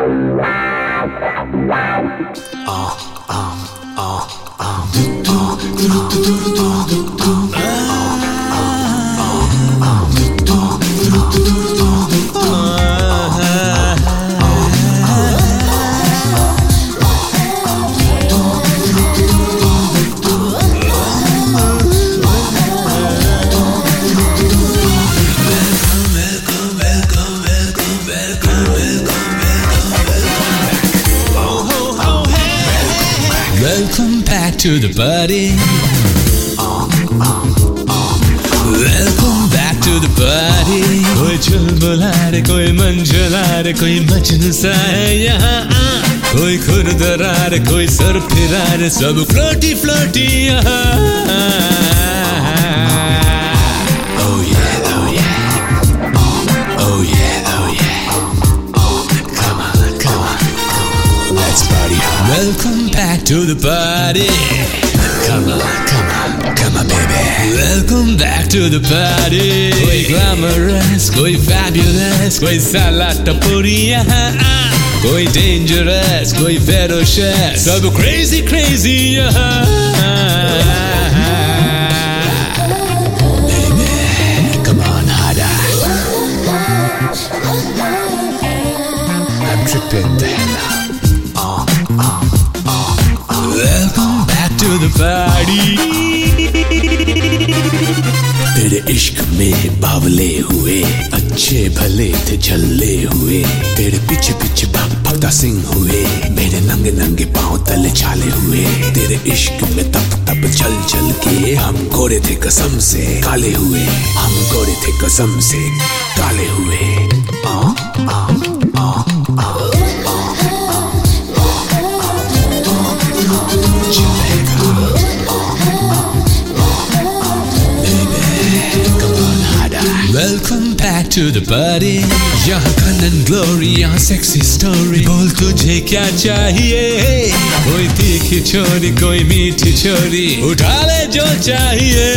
Welcome back to the party. Welcome back to the party. कोई चुलबुला रे, कोई मंजुला रे, कोई मजनू सा है यहाँ. कोई खुरदरा रे, कोई सर फिरा रे, सब फ्लोटी फ्लोटी यहाँ. Oh yeah, oh yeah, oh yeah, oh yeah. Come on, come on, let's party hard. Welcome back to the party. Come on, come on, come on, baby. Welcome back to the party. कोई glamorous, कोई fabulous, कोई salata puri यहाँ. कोई dangerous, कोई ferocious, सब crazy crazy यहाँ. Baby, come on harder. I'm tripping the hell out. Welcome back to the party. तेरे इश्क में बावले हुए, अच्छे भले थे झल्ले हुए. तेरे पीछे पीछे भक्ता सिंह हुए, मेरे नंगे नंगे पांव तले छाले हुए. तेरे इश्क में तप तप चल चल के हम गोरे थे कसम से काले हुए. हम गोरे थे कसम से काले हुए. Welcome back to the party. यहाँ कनन ग्लोरी, यहाँ सेक्सी स्टोरी. बोल तुझे क्या चाहिए? कोई तीखी छोरी, कोई मीठी छोरी, उठा ले जो चाहिए.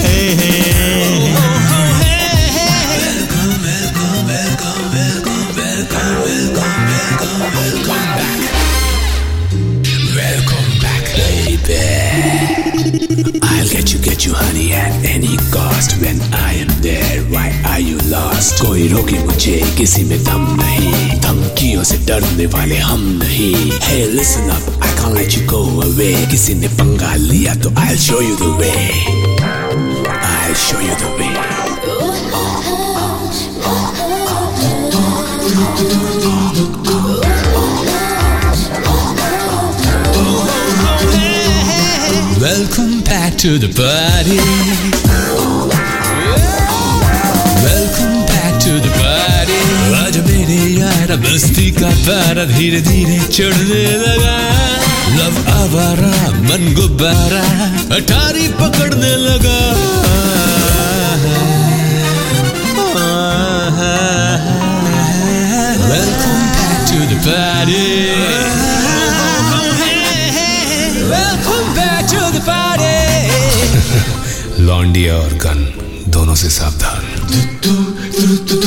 Welcome back, baby. I'll get you honey at any cost. When I am there, why are you lost? कोई रोके मुझे, किसी में दम नहीं. धमकियों से डरने वाले हम नहीं. Hey listen up, I can't let you go away. किसी ने पंगा लिया तो I'll show you the way. I'll show you the way. Welcome back to the party. Welcome back to the party. आज मेरे यार बस्ती का पारा धीरे धीरे चढ़ने लगा. लव आवारा मन गुब्बारा अटारी पकड़ने लगा. Welcome back to the party. Welcome back to the party. लौंडिया और गन दोनों से सावधान.